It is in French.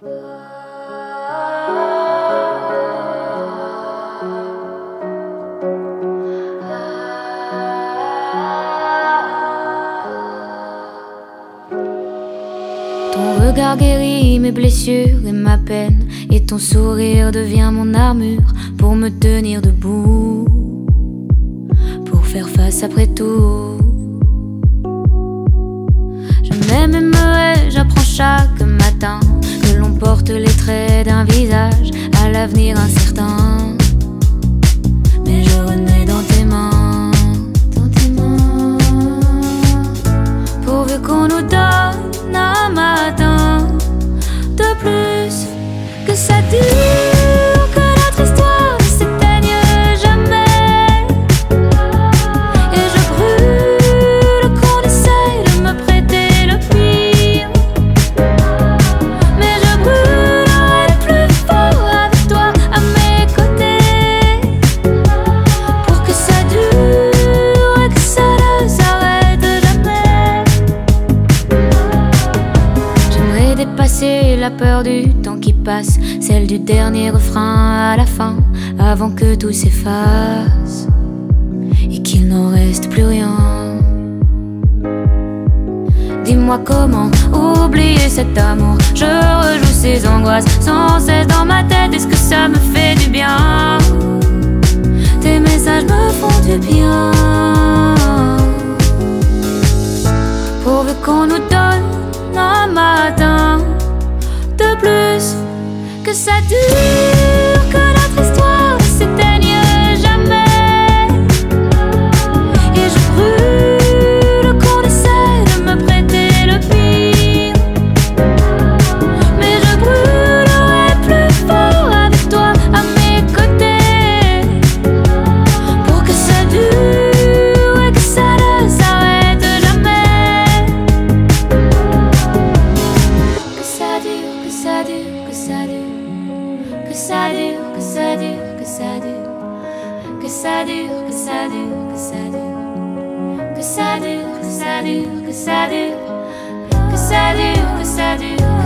Ton regard guérit mes blessures et ma peine, et ton sourire devient mon armure pour me tenir debout, pour faire face après tout. Je m'aime et me hais, j'apprends chaque matin que l'on porte les traits d'un visage à l'avenir incertain. Mais je renais dans tes mains, pourvu qu'on nous donne un matin de plus, que ça dure, que notre histoire ne s'éteigne jamais. Et je brûle qu'on essaye de me prêter le pire, mais je brûlerai plus fort avec toi à mes côtés, pour que ça dure et que ça ne s'arrête jamais. J'aimerais dépasser la peur du temps qui passe, celle du dernier refrain à la fin, avant que tout s'efface et qu'il n'en reste plus rien. Dis-moi comment oublier cet amour. Je rejoue ces angoisses sans cesse dans ma tête. Est-ce que ça me fait du bien? Tes messages me font du bien, pourvu qu'on nous donne un matin de plus, que ça dure, que notre histoire ne s'éteigne jamais. Et je brûle qu'on essaye de me prêter le pire, mais je brûlerai plus fort avec toi à mes côtés, pour que ça dure et que ça ne s'arrête jamais. Que ça dure, que ça dure, que ça dure, que ça dure, que ça dure, que ça dure, que ça dure, que ça dure, que ça dure, que ça dure, que ça dure, que ça dure, que ça dure, que ça dure.